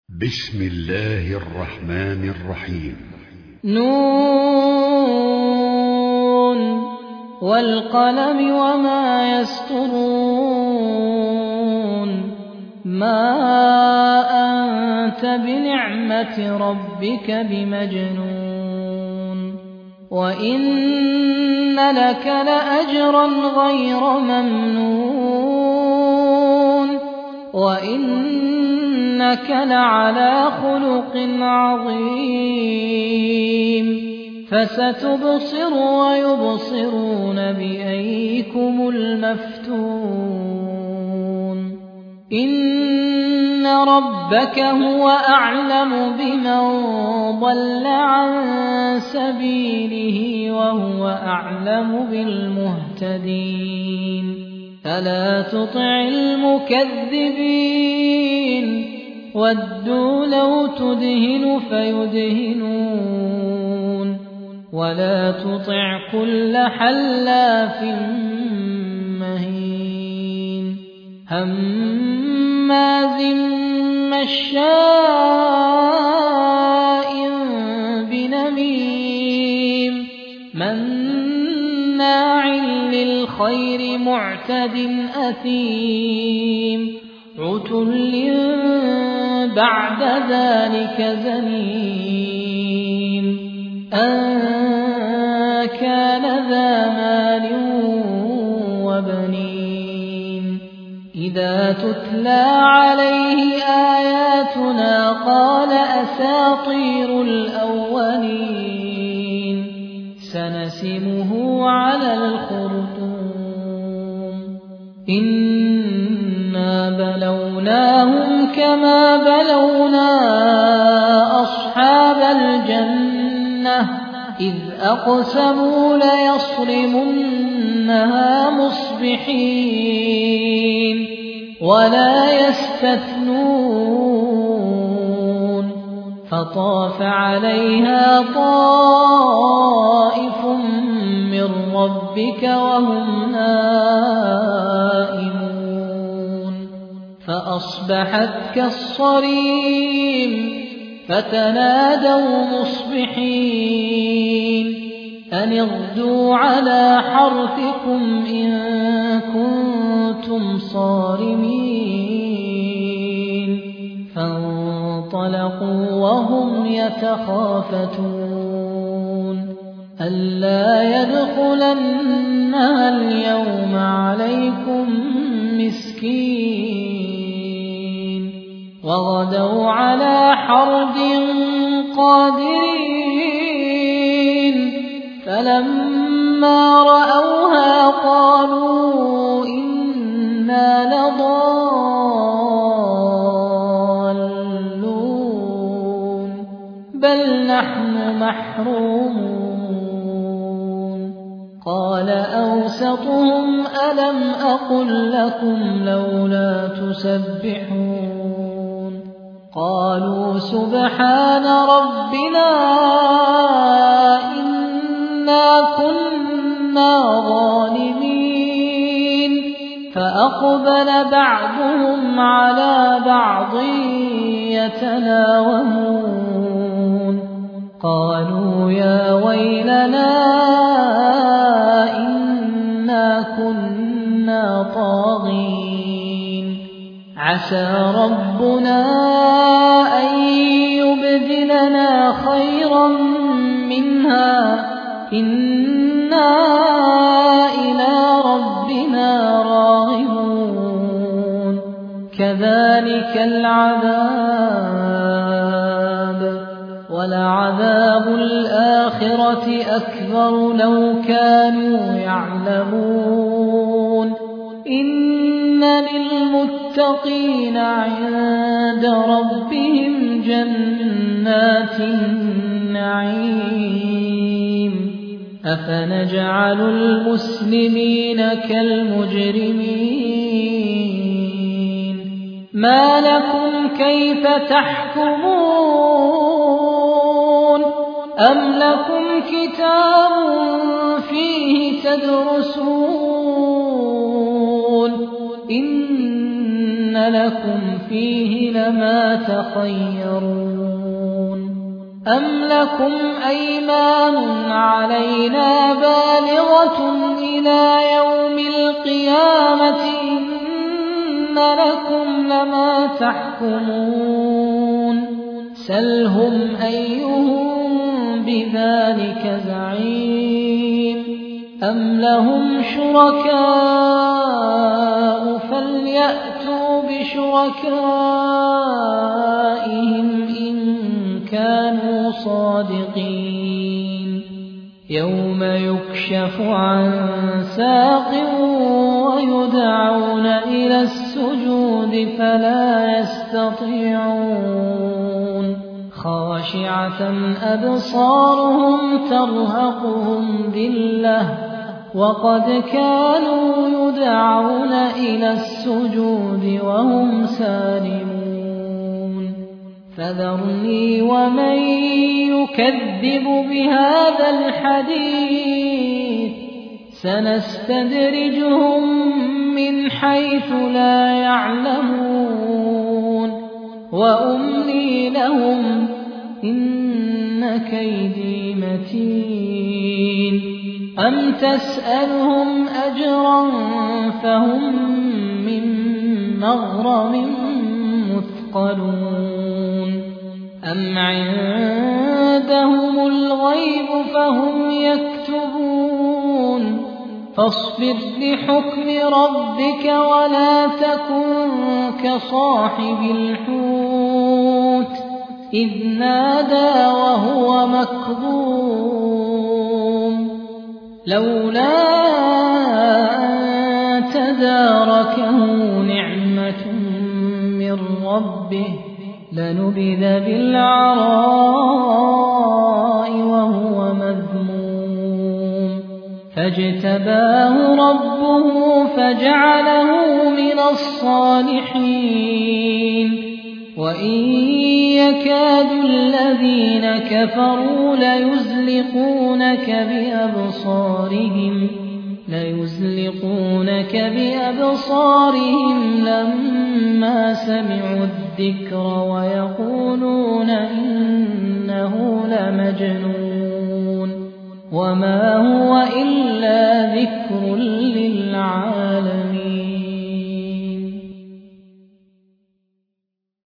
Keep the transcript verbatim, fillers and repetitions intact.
بسم الله الرحمن الرحيم. نون والقلم وما يسطرون ما أنت بنعمة ربك بمجنون وإن لك لأجرا غير ممنون وإنك لعلى خلق عظيم فستبصر ويبصرون بأيكم المفتون إن ربك هو أعلم بمن ضل عن سبيله وهو أعلم بالمهتدين فلا تطع المكذبين ودوا لو تدهن فيدهنون ولا تطع كل حلاف مهين هماز مشاء بنميم مناع للخير معتد أثيم عتل بعد ذلك زنيم أن كان ذا مال وبنين إذا تتلى عليه آياتنا قال أساطير الأولين سنسمه على الخرطوم إنا بلوناهم كما بلونا أصحاب الجنة إذ أقسموا ليصرمنها مصبحين ولا يستثنون فطاف عليها طائف من ربك وهم نائمون فأصبحت كالصريم فتنادوا مصبحين أن اغدوا على حرثكم إن كنتم صارمين فانطلقوا وهم يتخافتون ألا يدخلنها اليوم عليكم مسكين وغدوا على حرد قادرين فلما رأوها قالوا إنا لضالون بل نحن محرومون قال أوسطهم ألم أقل لكم لولا تسبحون قالوا سبحان ربنا إنا كنا ظالمين فأقبل بعضهم على بعض يتلاومون قالوا يا ويلنا إنا كنا طاغين عسى ربنا أن يبدلنا خيرا منها إنا إلى ربنا راغبون كذلك العذاب ولعذاب الآخرة أكبر لو كانوا يعلمون إن للمتقين عند ربهم جنات النعيم أفنجعل المسلمين كالمجرمين ما لكم كيف تحكمون أم لكم كتاب فيه تدرسون إن لكم فيه لما تخيرون أم لكم أيمان علينا بالغة إلى يوم القيامة إن لكم لما تحكمون سلهم أيهم بذلك زعيم أم لهم شركاء فليأتوا بشركائهم إن كانوا صادقين يوم يكشف عن ساق ويدعون إلى السجود فلا يستطيعون خاشعة أبصارهم ترهقهم ذلة وقد كانوا يدعون إلى السجود وهم سالمون فذرني ومن يكذب بهذا الحديث سنستدرجهم من حيث لا يعلمون وأملي لهم إن كيدي متين أم تسألهم أجرا فهم من مغرم مثقلون أم عندهم الغيب فهم يكتبون فاصبر لحكم ربك ولا تكن كصاحب الحوت إذ نادى وهو مكظوم لولا أن تداركه نعمة من ربه لنبذ بالعراء وهو مذموم فاجتباه ربه فجعله من الصالحين وإن يكاد الذين كفروا ليزلقونك بأبصارهم ليزلقونك بأبصارهم لما سمعوا الذكر ويقولون إنه لمجنون وما هو إلا ذكر للعالمين.